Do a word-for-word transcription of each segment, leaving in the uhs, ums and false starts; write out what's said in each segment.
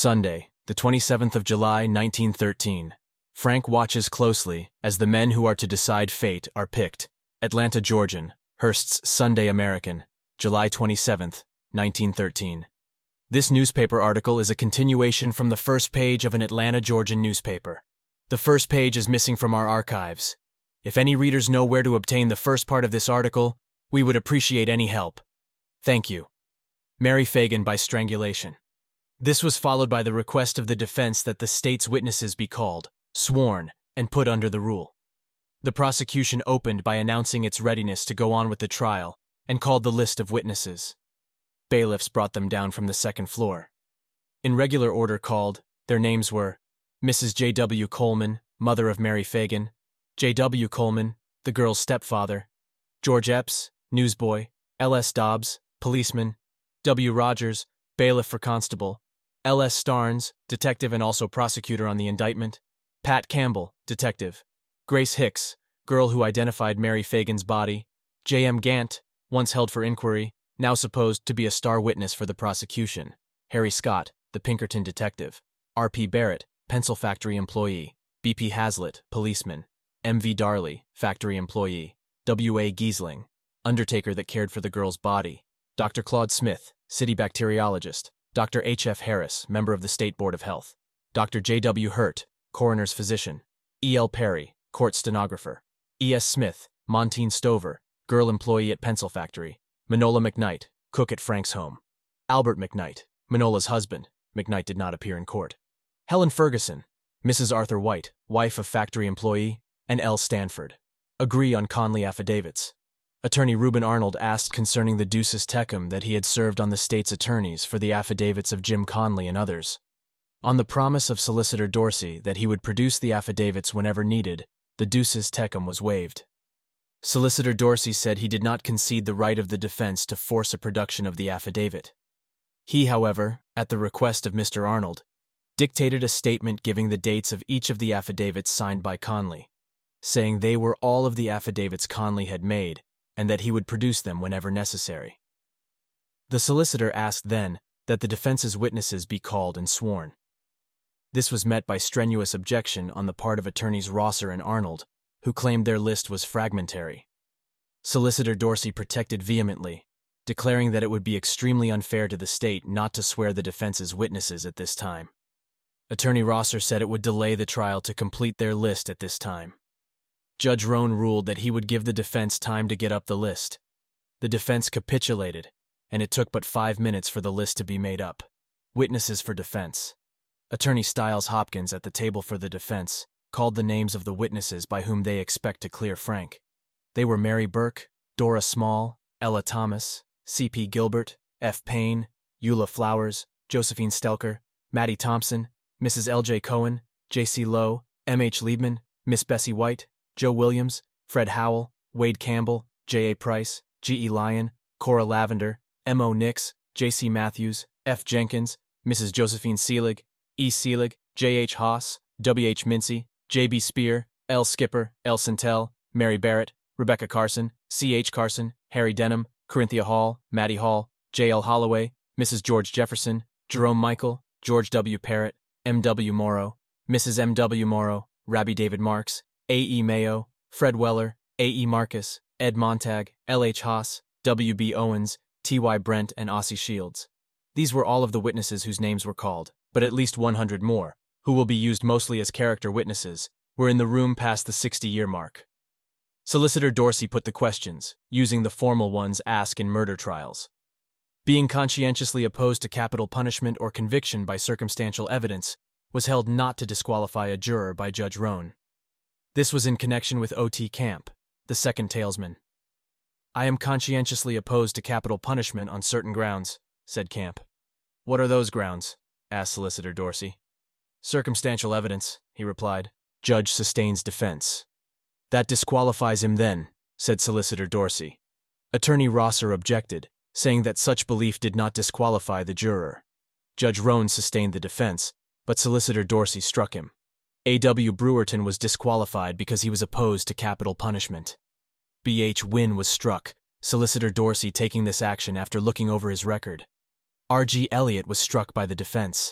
Sunday, the twenty-seventh of July, nineteen thirteen. Frank watches closely as the men who are to decide fate are picked. Atlanta, Georgian, Hearst's Sunday American, July twenty-seventh, nineteen thirteen. This newspaper article is a continuation from the first page of an Atlanta, Georgian newspaper. The first page is missing from our archives. If any readers know where to obtain the first part of this article, we would appreciate any help. Thank you. Mary Fagan by strangulation. This was followed by the request of the defense that the state's witnesses be called, sworn, and put under the rule. The prosecution opened by announcing its readiness to go on with the trial and called the list of witnesses. Bailiffs brought them down from the second floor. In regular order called, their names were Missus J W Coleman, mother of Mary Fagan; J W Coleman, the girl's stepfather; George Epps, newsboy; L S Dobbs, policeman; W Rogers, bailiff for constable; L S Starnes, detective and also prosecutor on the indictment; Pat Campbell, detective; Grace Hicks, girl who identified Mary Fagan's body; J M Gant, once held for inquiry, now supposed to be a star witness for the prosecution; Harry Scott, the Pinkerton detective; R P Barrett, pencil factory employee; B P Hazlitt, policeman; M V Darley, factory employee; W A Giesling, undertaker that cared for the girl's body; Doctor Claude Smith, city bacteriologist; Doctor H F Harris, member of the State Board of Health; Doctor J W Hurt, coroner's physician; E L Perry, court stenographer; E S Smith, Montine Stover, girl employee at pencil factory; Manola McKnight, cook at Frank's home; Albert McKnight, Manola's husband, McKnight did not appear in court; Helen Ferguson, Missus Arthur White, wife of factory employee; and L. Stanford. Agree on Conley affidavits. Attorney Reuben Arnold asked concerning the Ducis Tecum that he had served on the state's attorneys for the affidavits of Jim Conley and others. On the promise of Solicitor Dorsey that he would produce the affidavits whenever needed, the Ducis Tecum was waived. Solicitor Dorsey said he did not concede the right of the defense to force a production of the affidavit. He, however, at the request of Mister Arnold, dictated a statement giving the dates of each of the affidavits signed by Conley, saying they were all of the affidavits Conley had made, and that he would produce them whenever necessary. The solicitor asked then that the defense's witnesses be called and sworn. This was met by strenuous objection on the part of attorneys Rosser and Arnold, who claimed their list was fragmentary. Solicitor Dorsey protested vehemently, declaring that it would be extremely unfair to the state not to swear the defense's witnesses at this time. Attorney Rosser said it would delay the trial to complete their list at this time. Judge Roan ruled that he would give the defense time to get up the list. The defense capitulated, and it took but five minutes for the list to be made up. Witnesses for defense. Attorney Stiles Hopkins at the table for the defense called the names of the witnesses by whom they expect to clear Frank. They were Mary Burke, Dora Small, Ella Thomas, C P Gilbert, F. Payne, Eula Flowers, Josephine Stelker, Maddie Thompson, Missus L J Cohen, J C Lowe, M H Liebman, Miss Bessie White, Joe Williams, Fred Howell, Wade Campbell, J A Price, G E Lyon, Cora Lavender, M O Nix, J C Matthews, F. Jenkins, Missus Josephine Seelig, E. Seelig, J H Haas, W H Mincy, J B Spear, L. Skipper, L. Sintel, Mary Barrett, Rebecca Carson, C H Carson, Harry Denham, Corinthia Hall, Maddie Hall, J L Holloway, Missus George Jefferson, Jerome Michael, George W. Parrott, M W Morrow, Missus M W Morrow, Rabbi David Marks, A E Mayo, Fred Weller, A E Marcus, Ed Montag, L H Haas, W B Owens, T Y Brent, and Ossie Shields. These were all of the witnesses whose names were called, but at least one hundred more, who will be used mostly as character witnesses, were in the room past the sixty-year mark. Solicitor Dorsey put the questions, using the formal ones asked in murder trials. Being conscientiously opposed to capital punishment or conviction by circumstantial evidence, was held not to disqualify a juror by Judge Roan. This was in connection with O T Camp, the second talesman. I am conscientiously opposed to capital punishment on certain grounds, said Camp. What are those grounds? Asked Solicitor Dorsey. Circumstantial evidence, he replied. Judge sustains defense. That disqualifies him then, said Solicitor Dorsey. Attorney Rosser objected, saying that such belief did not disqualify the juror. Judge Roan sustained the defense, but Solicitor Dorsey struck him. A W Brewerton was disqualified because he was opposed to capital punishment. B H Wynne was struck, Solicitor Dorsey taking this action after looking over his record. R G Elliott was struck by the defense.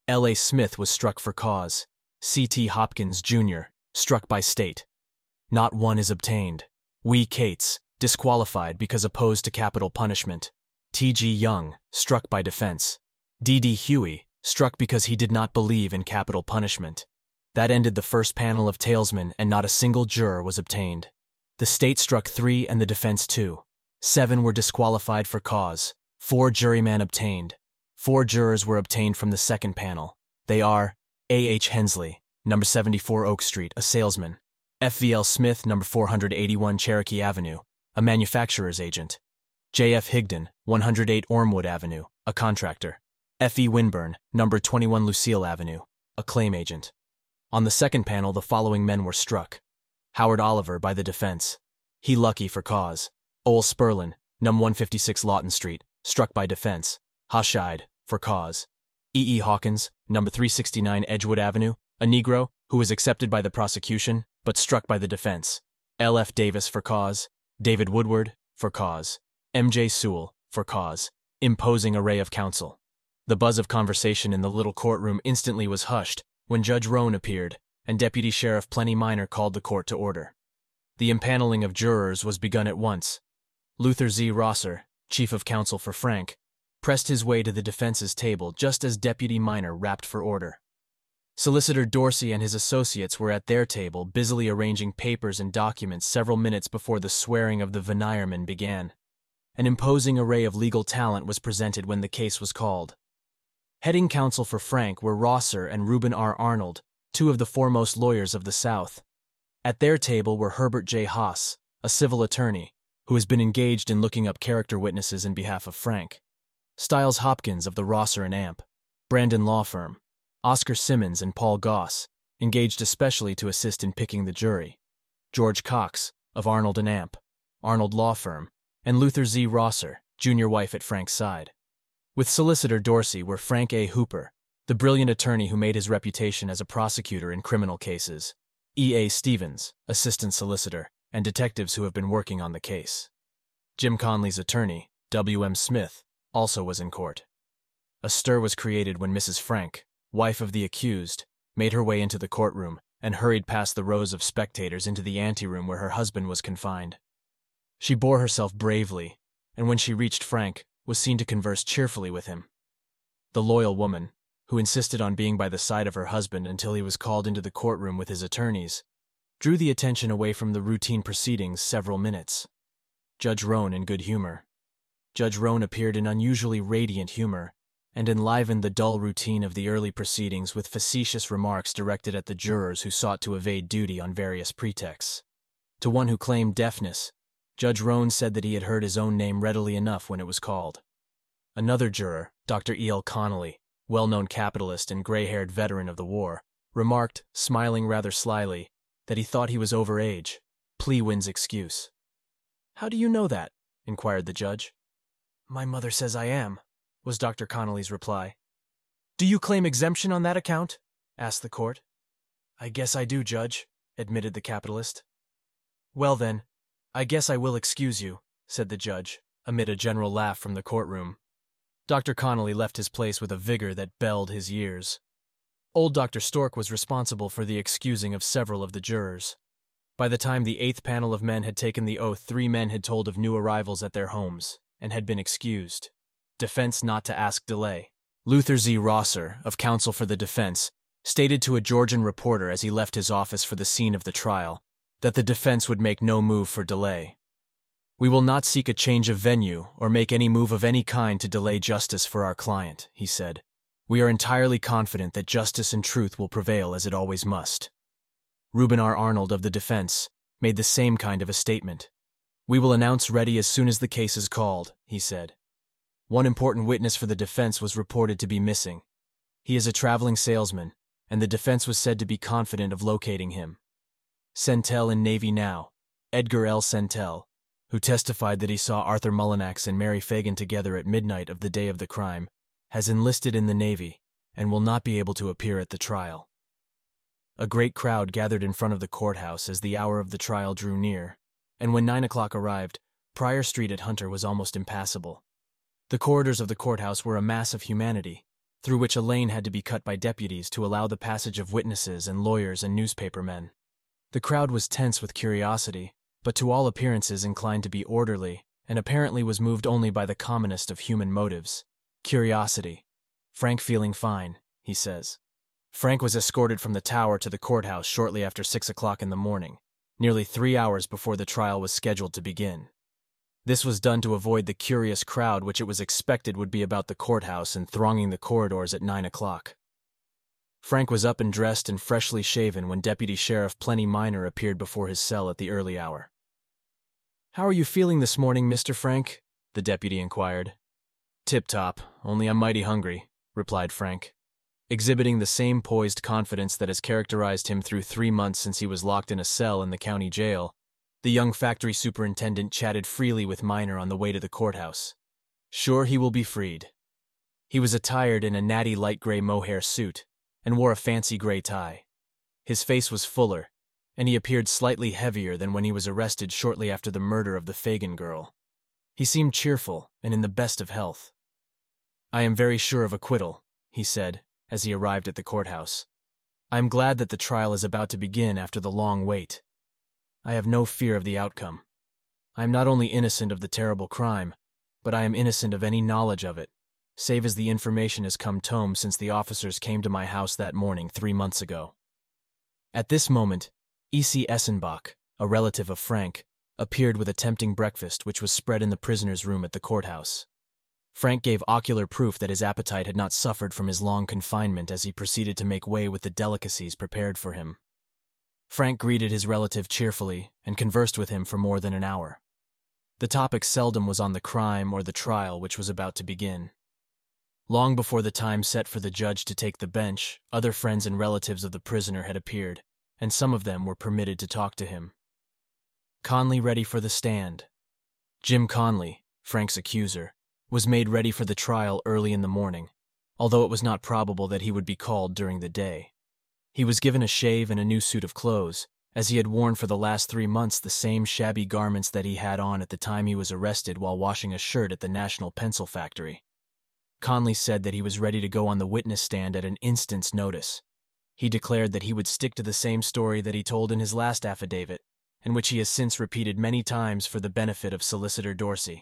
L A Smith was struck for cause. C T Hopkins, Junior, struck by state. Not one is obtained. W. Cates, disqualified because opposed to capital punishment. T G Young, struck by defense. D D Huey, struck because he did not believe in capital punishment. That ended the first panel of talesmen, and not a single juror was obtained. The state struck three and the defense two. Seven were disqualified for cause. Four jurymen obtained. Four jurors were obtained from the second panel. They are A H Hensley, number seventy-four Oak Street, a salesman. F V L Smith, number four hundred eighty-one Cherokee Avenue, a manufacturer's agent. J F Higdon, one hundred eight Ormwood Avenue, a contractor. F E Winburn, number twenty-one Lucille Avenue, a claim agent. On the second panel, the following men were struck. Howard Oliver, by the defense. He Lucky, for cause. Ole Sperlin, number one fifty-six Lawton Street, struck by defense. Hoshide, for cause. E E Hawkins, number three sixty-nine Edgewood Avenue, a Negro, who was accepted by the prosecution, but struck by the defense. L F Davis, for cause. David Woodward, for cause. M J Sewell, for cause. Imposing array of counsel. The buzz of conversation in the little courtroom instantly was hushed when Judge Roan appeared, and Deputy Sheriff Plenty Minor called the court to order. The impaneling of jurors was begun at once. Luther Z. Rosser, chief of counsel for Frank, pressed his way to the defense's table just as Deputy Minor rapped for order. Solicitor Dorsey and his associates were at their table, busily arranging papers and documents several minutes before the swearing of the venirman began. An imposing array of legal talent was presented when the case was called. Heading counsel for Frank were Rosser and Reuben R. Arnold, two of the foremost lawyers of the South. At their table were Herbert J. Haas, a civil attorney, who has been engaged in looking up character witnesses in behalf of Frank. Stiles Hopkins of the Rosser and Amp, Brandon Law Firm. Oscar Simmons and Paul Goss, engaged especially to assist in picking the jury. George Cox, of Arnold and Amp, Arnold Law Firm, and Luther Z. Rosser, junior wife at Frank's side. With Solicitor Dorsey were Frank A. Hooper, the brilliant attorney who made his reputation as a prosecutor in criminal cases, E. A. Stevens, assistant solicitor, and detectives who have been working on the case. Jim Conley's attorney, W. M. Smith, also was in court. A stir was created when Missus Frank, wife of the accused, made her way into the courtroom and hurried past the rows of spectators into the anteroom where her husband was confined. She bore herself bravely, and when she reached Frank, was seen to converse cheerfully with him. The loyal woman, who insisted on being by the side of her husband until he was called into the courtroom with his attorneys, drew the attention away from the routine proceedings several minutes. Judge Roan in good humor. Judge Roan appeared in unusually radiant humor, and enlivened the dull routine of the early proceedings with facetious remarks directed at the jurors who sought to evade duty on various pretexts. To one who claimed deafness, Judge Roan said that he had heard his own name readily enough when it was called. Another juror, Doctor E L Connolly, well-known capitalist and gray-haired veteran of the war, remarked, smiling rather slyly, that he thought he was over age. Plea wins excuse. "How do you know that?" inquired the judge. "My mother says I am," was Doctor Connolly's reply. "Do you claim exemption on that account?" asked the court. "I guess I do, Judge," admitted the capitalist. "Well then, I guess I will excuse you," said the judge, amid a general laugh from the courtroom. Doctor Connolly left his place with a vigor that belled his years. Old Doctor Stork was responsible for the excusing of several of the jurors. By the time the eighth panel of men had taken the oath, three men had told of new arrivals at their homes, and had been excused. Defense not to ask delay. Luther Z. Rosser, of counsel for the defense, stated to a Georgian reporter as he left his office for the scene of the trial that the defense would make no move for delay. "We will not seek a change of venue or make any move of any kind to delay justice for our client," he said. "We are entirely confident that justice and truth will prevail as it always must." Reuben R. Arnold of the defense made the same kind of a statement. "We will announce ready as soon as the case is called," he said. One important witness for the defense was reported to be missing. He is a traveling salesman, and the defense was said to be confident of locating him. Centel in Navy now, Edgar L. Centel, who testified that he saw Arthur Mullinax and Mary Fagan together at midnight of the day of the crime, has enlisted in the Navy and will not be able to appear at the trial. A great crowd gathered in front of the courthouse as the hour of the trial drew near, and when nine o'clock arrived, Prior Street at Hunter was almost impassable. The corridors of the courthouse were a mass of humanity, through which a lane had to be cut by deputies to allow the passage of witnesses and lawyers and newspapermen. The crowd was tense with curiosity, but to all appearances inclined to be orderly, and apparently was moved only by the commonest of human motives: curiosity. "Frank feeling fine," he says. Frank was escorted from the tower to the courthouse shortly after six o'clock in the morning, nearly three hours before the trial was scheduled to begin. This was done to avoid the curious crowd which it was expected would be about the courthouse and thronging the corridors at nine o'clock. Frank was up and dressed and freshly shaven when Deputy Sheriff Plenty Minor appeared before his cell at the early hour. "How are you feeling this morning, Mister Frank?" the deputy inquired. "Tip-top, only I'm mighty hungry," replied Frank. Exhibiting the same poised confidence that has characterized him through three months since he was locked in a cell in the county jail, the young factory superintendent chatted freely with Minor on the way to the courthouse. Sure he will be freed. He was attired in a natty light gray mohair suit, and wore a fancy gray tie. His face was fuller, and he appeared slightly heavier than when he was arrested shortly after the murder of the Fagan girl. He seemed cheerful and in the best of health. "I am very sure of acquittal," he said, as he arrived at the courthouse. "I am glad that the trial is about to begin after the long wait. I have no fear of the outcome. I am not only innocent of the terrible crime, but I am innocent of any knowledge of it, save as the information has come tome since the officers came to my house that morning three months ago." At this moment, E C Essenbach, a relative of Frank, appeared with a tempting breakfast which was spread in the prisoner's room at the courthouse. Frank gave ocular proof that his appetite had not suffered from his long confinement as he proceeded to make way with the delicacies prepared for him. Frank greeted his relative cheerfully and conversed with him for more than an hour. The topic seldom was on the crime or the trial which was about to begin. Long before the time set for the judge to take the bench, other friends and relatives of the prisoner had appeared, and some of them were permitted to talk to him. Conley ready for the stand. Jim Conley, Frank's accuser, was made ready for the trial early in the morning, although it was not probable that he would be called during the day. He was given a shave and a new suit of clothes, as he had worn for the last three months the same shabby garments that he had on at the time he was arrested while washing a shirt at the National Pencil Factory. Conley said that he was ready to go on the witness stand at an instant's notice. He declared that he would stick to the same story that he told in his last affidavit, and which he has since repeated many times for the benefit of Solicitor Dorsey.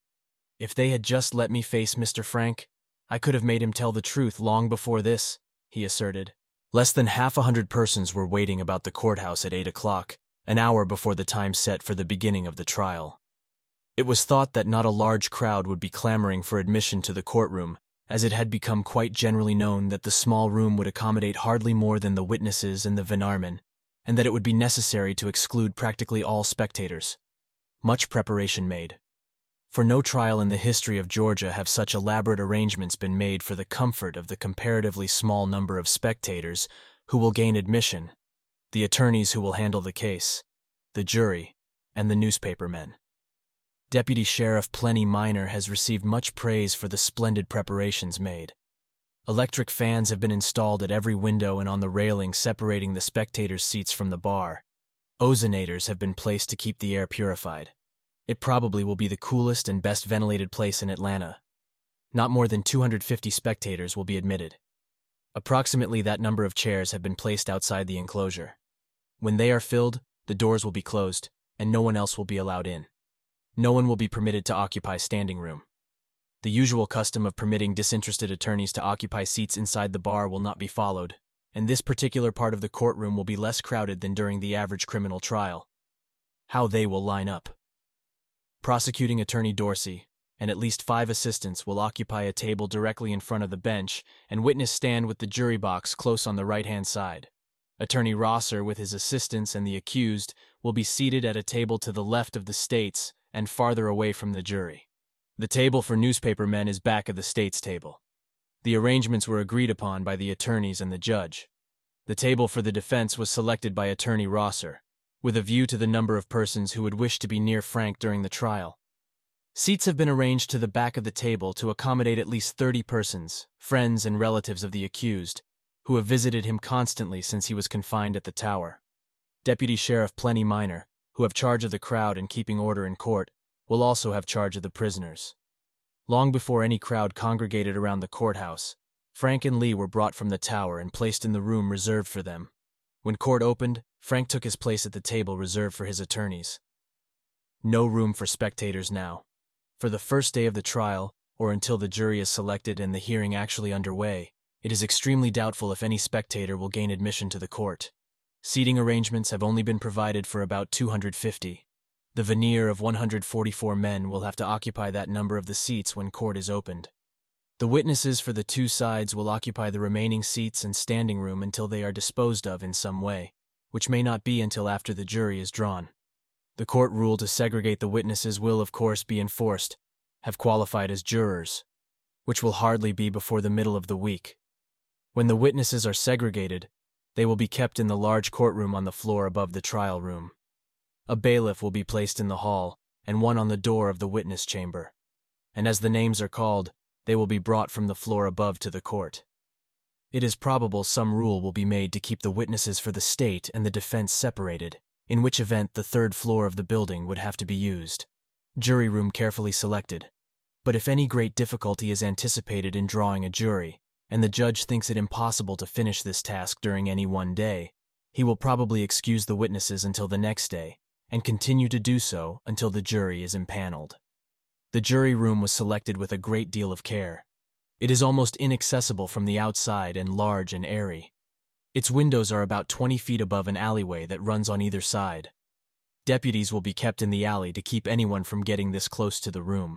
"If they had just let me face Mister Frank, I could have made him tell the truth long before this," he asserted. Less than half a hundred persons were waiting about the courthouse at eight o'clock, an hour before the time set for the beginning of the trial. It was thought that not a large crowd would be clamoring for admission to the courtroom, as it had become quite generally known that the small room would accommodate hardly more than the witnesses and the Venarmen, and that it would be necessary to exclude practically all spectators. Much preparation made. For no trial in the history of Georgia have such elaborate arrangements been made for the comfort of the comparatively small number of spectators who will gain admission, the attorneys who will handle the case, the jury, and the newspapermen. Deputy Sheriff Plenty Minor has received much praise for the splendid preparations made. Electric fans have been installed at every window and on the railing separating the spectators' seats from the bar. Ozonators have been placed to keep the air purified. It probably will be the coolest and best ventilated place in Atlanta. Not more than two hundred fifty spectators will be admitted. Approximately that number of chairs have been placed outside the enclosure. When they are filled, the doors will be closed, and no one else will be allowed in. No one will be permitted to occupy standing room. The usual custom of permitting disinterested attorneys to occupy seats inside the bar will not be followed, and this particular part of the courtroom will be less crowded than during the average criminal trial. How they will line up. Prosecuting Attorney Dorsey and at least five assistants will occupy a table directly in front of the bench and witness stand with the jury box close on the right-hand side. Attorney Rosser with his assistants and the accused will be seated at a table to the left of the states and farther away from the jury. The table for newspapermen is back of the state's table. The arrangements were agreed upon by the attorneys and the judge. The table for the defense was selected by Attorney Rosser, with a view to the number of persons who would wish to be near Frank during the trial. Seats have been arranged to the back of the table to accommodate at least thirty persons, friends and relatives of the accused, who have visited him constantly since he was confined at the tower. Deputy Sheriff Plenty Minor, who have charge of the crowd and keeping order in court, will also have charge of the prisoners. Long before any crowd congregated around the courthouse, Frank and Lee were brought from the tower and placed in the room reserved for them. When court opened, Frank took his place at the table reserved for his attorneys. No room for spectators now. For the first day of the trial, or until the jury is selected and the hearing actually underway, it is extremely doubtful if any spectator will gain admission to the court. Seating arrangements have only been provided for about two hundred fifty. The veneer of one hundred forty-four men will have to occupy that number of the seats when court is opened. The witnesses for the two sides will occupy the remaining seats and standing room until they are disposed of in some way, which may not be until after the jury is drawn. The court rule to segregate the witnesses will, of course, be enforced, have qualified as jurors, which will hardly be before the middle of the week. When the witnesses are segregated, they will be kept in the large courtroom on the floor above the trial room. A bailiff will be placed in the hall, and one on the door of the witness chamber. And as the names are called, they will be brought from the floor above to the court. It is probable some rule will be made to keep the witnesses for the state and the defense separated, in which event the third floor of the building would have to be used. Jury room carefully selected. But if any great difficulty is anticipated in drawing a jury, and the judge thinks it impossible to finish this task during any one day, he will probably excuse the witnesses until the next day, and continue to do so until the jury is impaneled. The jury room was selected with a great deal of care. It is almost inaccessible from the outside and large and airy. Its windows are about twenty feet above an alleyway that runs on either side. Deputies will be kept in the alley to keep anyone from getting this close to the room.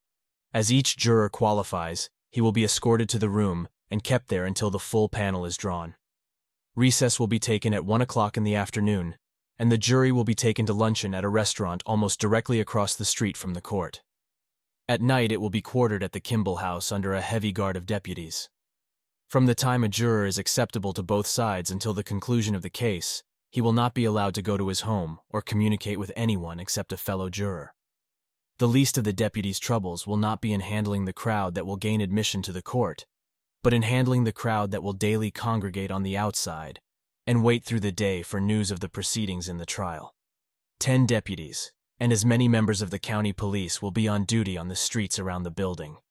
As each juror qualifies, he will be escorted to the room and kept there until the full panel is drawn. Recess will be taken at one o'clock in the afternoon, and the jury will be taken to luncheon at a restaurant almost directly across the street from the court. At night it will be quartered at the Kimball House under a heavy guard of deputies. From the time a juror is acceptable to both sides until the conclusion of the case, he will not be allowed to go to his home or communicate with anyone except a fellow juror. The least of the deputies' troubles will not be in handling the crowd that will gain admission to the court, but in handling the crowd that will daily congregate on the outside and wait through the day for news of the proceedings in the trial. Ten deputies, and as many members of the county police will be on duty on the streets around the building.